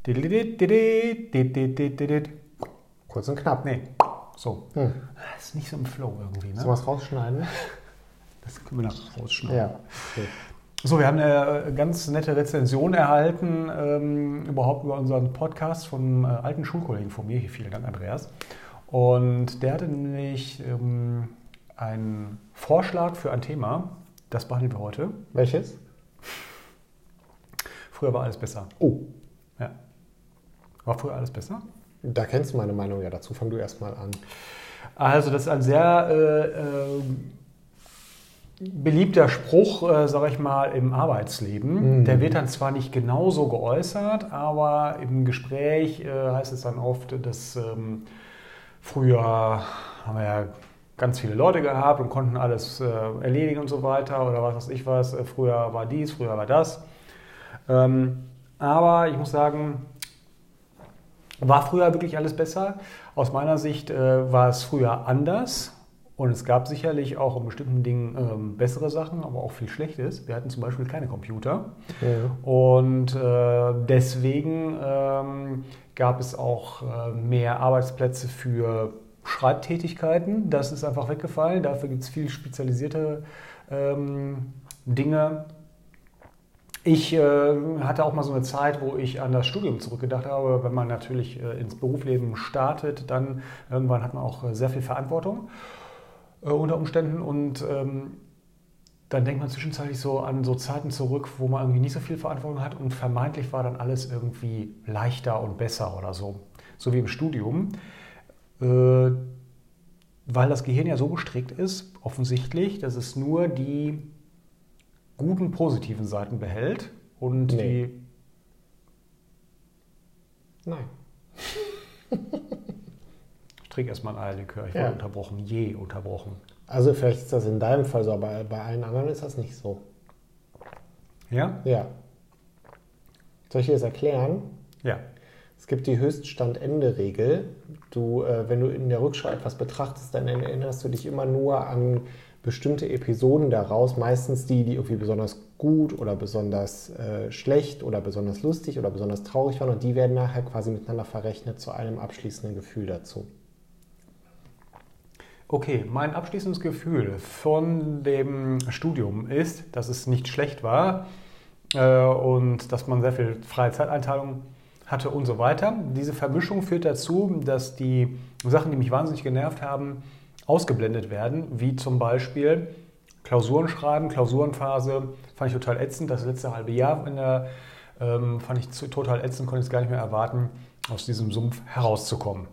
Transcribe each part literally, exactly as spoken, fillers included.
Kurz und knapp. Nee, so. Hm. Das ist nicht so im Flow irgendwie, ne? Sollen wir es rausschneiden? Das können wir noch rausschneiden. Ja. Okay. So, wir haben eine ganz nette Rezension erhalten, ähm, überhaupt über unseren Podcast von einem äh, alten Schulkollegen von mir. Hier, vielen Dank, Andreas. Und der hatte nämlich ähm, einen Vorschlag für ein Thema. Das behandeln wir heute. Welches? Früher war alles besser. Oh. Ja. War früher alles besser? Da kennst du meine Meinung ja dazu. Fang du erst mal an. Also das ist ein sehr äh, äh, beliebter Spruch, äh, sage ich mal, im Arbeitsleben. Mhm. Der wird dann zwar nicht genauso geäußert, aber im Gespräch äh, heißt es dann oft, dass ähm, früher haben wir ja ganz viele Leute gehabt und konnten alles äh, erledigen und so weiter oder was weiß ich was. Äh, früher war dies, früher war das. Ähm, aber ich muss sagen, war früher wirklich alles besser? Aus meiner Sicht äh, war es früher anders und es gab sicherlich auch in bestimmten Dingen ähm, bessere Sachen, aber auch viel Schlechtes. Wir hatten zum Beispiel keine Computer ja. und äh, deswegen ähm, gab es auch äh, mehr Arbeitsplätze für Schreibtätigkeiten. Das ist einfach weggefallen. Dafür gibt es viel spezialisierte ähm, Dinge. Ich äh, hatte auch mal so eine Zeit, wo ich an das Studium zurückgedacht habe. Wenn man natürlich äh, ins Berufsleben startet, dann irgendwann hat man auch äh, sehr viel Verantwortung äh, unter Umständen. Und ähm, dann denkt man zwischenzeitlich so an so Zeiten zurück, wo man irgendwie nicht so viel Verantwortung hat und vermeintlich war dann alles irgendwie leichter und besser oder so. So wie im Studium. Äh, weil das Gehirn ja so gestrickt ist, offensichtlich, dass es nur die guten, positiven Seiten behält und nee. die... Nein. Ich trinke erstmal ein Eierlikör, ich ja. wurde unterbrochen, je unterbrochen. Also vielleicht ist das in deinem Fall so, aber bei allen anderen ist das nicht so. Ja? Ja. Soll ich dir das erklären? Ja. Es gibt die Höchststand-Ende-Regel. Du, äh, wenn du in der Rückschau etwas betrachtest, dann erinnerst du dich immer nur an bestimmte Episoden daraus, meistens die, die irgendwie besonders gut oder besonders äh, schlecht oder besonders lustig oder besonders traurig waren und die werden nachher quasi miteinander verrechnet zu einem abschließenden Gefühl dazu. Okay, mein abschließendes Gefühl von dem Studium ist, dass es nicht schlecht war äh, und dass man sehr viel freie Zeiteinteilung hatte und so weiter. Diese Vermischung führt dazu, dass die Sachen, die mich wahnsinnig genervt haben, ausgeblendet werden, wie zum Beispiel Klausuren schreiben, Klausurenphase, fand ich total ätzend. Das letzte halbe Jahr in der, ähm, fand ich total ätzend, konnte ich es gar nicht mehr erwarten, aus diesem Sumpf herauszukommen.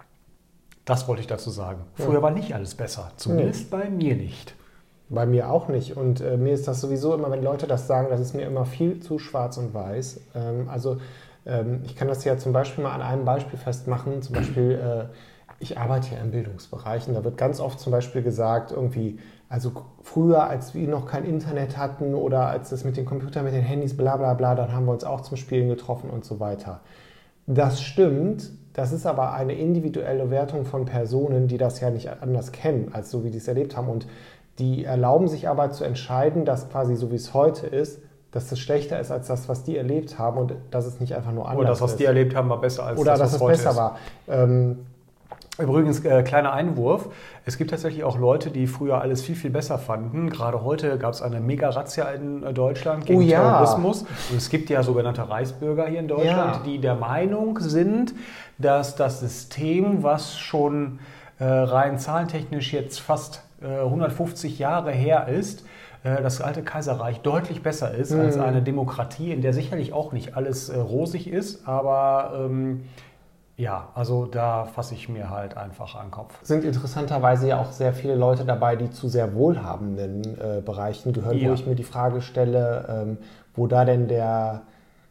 Das wollte ich dazu sagen. Früher ja. war nicht alles besser, zumindest nee. bei mir nicht. Bei mir auch nicht und äh, mir ist das sowieso immer, wenn Leute das sagen, das ist mir immer viel zu schwarz und weiß. Ähm, also ähm, ich kann das ja zum Beispiel mal an einem Beispiel festmachen, zum Beispiel äh, ich arbeite ja im Bildungsbereich und da wird ganz oft zum Beispiel gesagt, irgendwie, also früher, als wir noch kein Internet hatten oder als das mit den Computern, mit den Handys, bla bla bla, dann haben wir uns auch zum Spielen getroffen und so weiter. Das stimmt, das ist aber eine individuelle Wertung von Personen, die das ja nicht anders kennen, als so wie die es erlebt haben. Und die erlauben sich aber zu entscheiden, dass quasi so wie es heute ist, dass das schlechter ist als das, was die erlebt haben und dass es nicht einfach nur anders ist. Oder das, was ist. die erlebt haben, war besser als Oder das, was dass es heute besser ist. war. Ähm, Übrigens, äh, kleiner Einwurf, es gibt tatsächlich auch Leute, die früher alles viel, viel besser fanden. Gerade heute gab es eine Mega-Razzia in äh, Deutschland gegen oh, ja. Terrorismus. Und es gibt ja sogenannte Reichsbürger hier in Deutschland, ja. die der Meinung sind, dass das System, was schon äh, rein zahlentechnisch jetzt fast äh, hundertfünfzig Jahre her ist, äh, das alte Kaiserreich deutlich besser ist mhm. als eine Demokratie, in der sicherlich auch nicht alles äh, rosig ist, aber... Ähm, Ja, also da fasse ich mir halt einfach an den Kopf. Sind interessanterweise ja auch sehr viele Leute dabei, die zu sehr wohlhabenden äh, Bereichen gehören, ja. wo ich mir die Frage stelle, ähm, wo da denn der,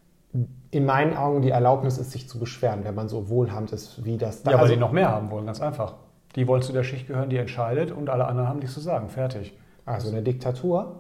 in meinen Augen die Erlaubnis ist, sich zu beschweren, wenn man so wohlhabend ist, wie das da ist. Ja, weil also, die noch mehr haben wollen, ganz einfach. Die wollen zu der Schicht gehören, die entscheidet und alle anderen haben nichts zu sagen. Fertig. Also eine Diktatur?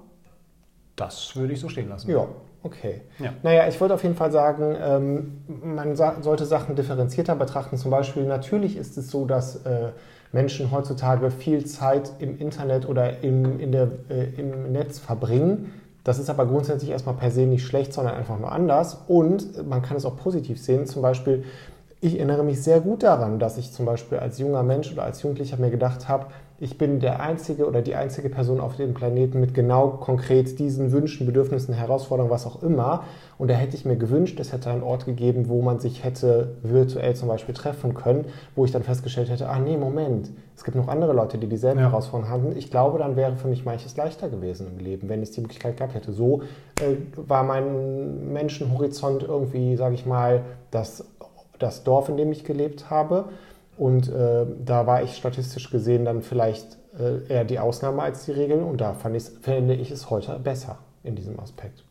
Das würde ich so stehen lassen. Ja. Okay. Ja. Naja, ich wollte auf jeden Fall sagen, ähm, man sa- sollte Sachen differenzierter betrachten. Zum Beispiel, natürlich ist es so, dass äh, Menschen heutzutage viel Zeit im Internet oder im, in der, äh, im Netz verbringen. Das ist aber grundsätzlich erstmal per se nicht schlecht, sondern einfach nur anders. Und man kann es auch positiv sehen. Zum Beispiel, ich erinnere mich sehr gut daran, dass ich zum Beispiel als junger Mensch oder als Jugendlicher mir gedacht habe, ich bin der einzige oder die einzige Person auf dem Planeten mit genau konkret diesen Wünschen, Bedürfnissen, Herausforderungen, was auch immer. Und da hätte ich mir gewünscht, es hätte einen Ort gegeben, wo man sich hätte virtuell zum Beispiel treffen können, wo ich dann festgestellt hätte, ah nee, Moment, es gibt noch andere Leute, die dieselben ja. Herausforderungen hatten. Ich glaube, dann wäre für mich manches leichter gewesen im Leben, wenn es die Möglichkeit gehabt hätte. So äh, war mein Menschenhorizont irgendwie, sage ich mal, das, das Dorf, in dem ich gelebt habe. Und äh, da war ich statistisch gesehen dann vielleicht äh, eher die Ausnahme als die Regel. Und da fand finde ich es heute besser in diesem Aspekt.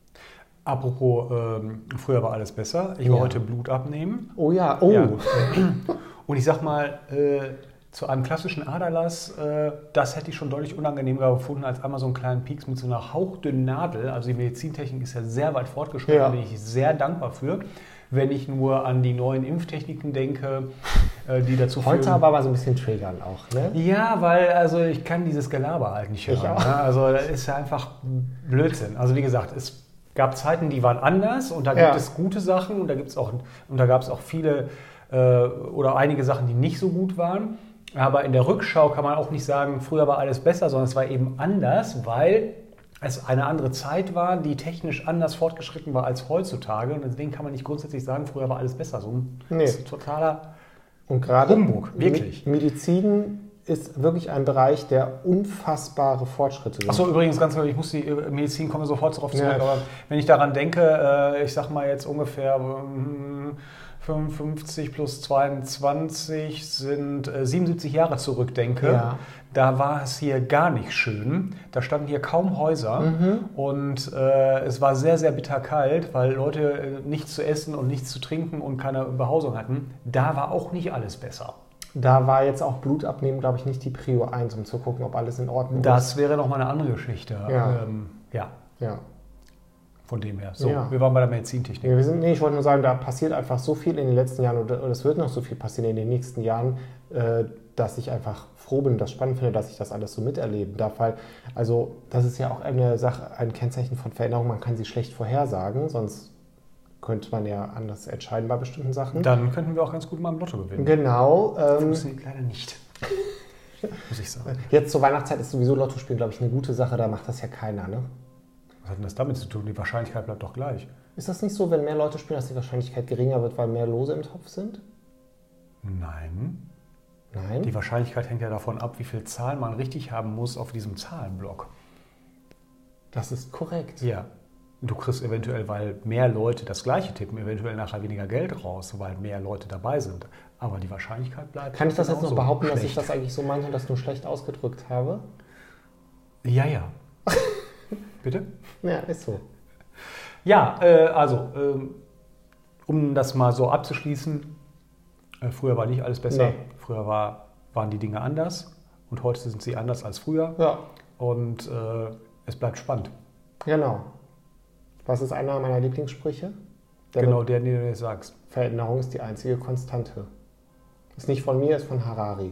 Apropos, ähm, früher war alles besser. Ich war ja. heute Blut abnehmen. Oh ja, oh. Ja. Und ich sag mal, äh, zu einem klassischen Aderlass, äh, das hätte ich schon deutlich unangenehmer gefunden, als einmal so einen kleinen Pieks mit so einer hauchdünnen Nadel. Also die Medizintechnik ist ja sehr weit fortgeschritten, ja. da bin ich sehr dankbar für. Wenn ich nur an die neuen Impftechniken denke, äh, die dazu führen. Heute aber mal so ein bisschen triggern auch, ne? Ja, weil also ich kann dieses Gelaber halt nicht hören. Ich auch. Ne? Also das ist ja einfach Blödsinn. Also wie gesagt, es gab Zeiten, die waren anders und da gibt ja. es gute Sachen und da gibt's auch und da gab es auch viele äh, oder einige Sachen, die nicht so gut waren. Aber in der Rückschau kann man auch nicht sagen, früher war alles besser, sondern es war eben anders, weil es eine andere Zeit war, die technisch anders fortgeschritten war als heutzutage. Und deswegen kann man nicht grundsätzlich sagen, früher war alles besser. So ein nee. totaler und gerade Humbug, wirklich. Medizin ist wirklich ein Bereich, der unfassbare Fortschritte hat. Achso, übrigens, ganz klar, ich muss die Medizin, komme sofort darauf zurück, ja. aber wenn ich daran denke, ich sag mal jetzt ungefähr fünfundfünfzig plus zweiundzwanzig sind siebenundsiebzig Jahre zurückdenke, ja. da war es hier gar nicht schön. Da standen hier kaum Häuser mhm. und äh, es war sehr, sehr bitterkalt, weil Leute äh, nichts zu essen und nichts zu trinken und keine Behausung hatten. Da war auch nicht alles besser. Da war jetzt auch Blut abnehmen, glaube ich, nicht die Prio eins, um zu gucken, ob alles in Ordnung das ist. Das wäre nochmal eine andere Geschichte. Ja. Ähm, ja. ja. Von dem her. So, ja. wir waren bei der Medizintechnik. Ja, wir sind, nee, ich wollte nur sagen, da passiert einfach so viel in den letzten Jahren und es wird noch so viel passieren in den nächsten Jahren, äh, dass ich einfach froh bin und das spannend finde, dass ich das alles so miterleben darf. Weil, also das ist ja auch eine Sache, ein Kennzeichen von Veränderung, man kann sie schlecht vorhersagen, sonst könnte man ja anders entscheiden bei bestimmten Sachen. Dann könnten wir auch ganz gut mal im Lotto gewinnen. Genau. Ähm, Funktioniert leider nicht. Muss ich sagen. Jetzt zur Weihnachtszeit ist sowieso Lotto spielen, glaube ich, eine gute Sache, da macht das ja keiner, ne? Was hat denn das damit zu tun? Die Wahrscheinlichkeit bleibt doch gleich. Ist das nicht so, wenn mehr Leute spielen, dass die Wahrscheinlichkeit geringer wird, weil mehr Lose im Topf sind? Nein. Nein? Die Wahrscheinlichkeit hängt ja davon ab, wie viel Zahlen man richtig haben muss auf diesem Zahlenblock. Das ist korrekt. Ja. Du kriegst eventuell, weil mehr Leute das Gleiche tippen, eventuell nachher weniger Geld raus, weil mehr Leute dabei sind. Aber die Wahrscheinlichkeit bleibt. Kann ich das jetzt noch behaupten, schlecht. dass ich das eigentlich so meinte und das nur schlecht ausgedrückt habe? Ja, ja. Bitte? Ja, ist so. Ja, äh, also, ähm, um das mal so abzuschließen, äh, früher war nicht alles besser. Nee. Früher war, waren die Dinge anders und heute sind sie anders als früher. Ja. Und äh, es bleibt spannend. Genau. Was ist einer meiner Lieblingssprüche? Der genau der, den du jetzt sagst. Veränderung ist die einzige Konstante. Ist nicht von mir, ist von Harari.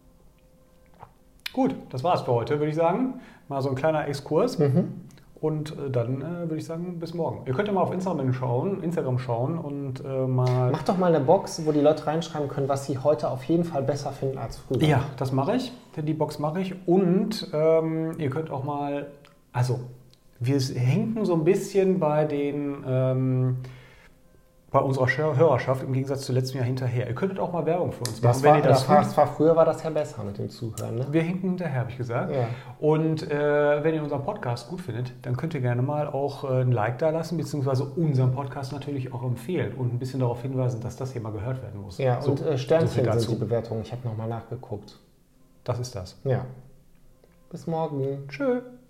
Gut, das war's für heute, würde ich sagen. Mal so ein kleiner Exkurs. Mhm. Und äh, dann äh, würde ich sagen, bis morgen. Ihr könnt ja mal auf Instagram schauen, Instagram schauen und äh, mal... Macht doch mal eine Box, wo die Leute reinschreiben können, was sie heute auf jeden Fall besser finden als früher. Ja, das mache ich. Die Box mache ich. Und ähm, ihr könnt auch mal... Also, wir hinken so ein bisschen bei den... Ähm, bei unserer Hörerschaft im Gegensatz zu letztem Jahr hinterher. Ihr könntet auch mal Werbung für uns machen. Das wenn war, ihr das das war, das war, früher war das ja besser mit dem Zuhören. Ne? Wir hinken hinterher, habe ich gesagt. Ja. Und äh, wenn ihr unseren Podcast gut findet, dann könnt ihr gerne mal auch äh, ein Like da lassen, beziehungsweise unseren Podcast natürlich auch empfehlen und ein bisschen darauf hinweisen, dass das hier mal gehört werden muss. Ja, so, und äh, Sternchen so sind die Bewertungen. Ich habe nochmal nachgeguckt. Das ist das. Ja. Bis morgen. Tschö.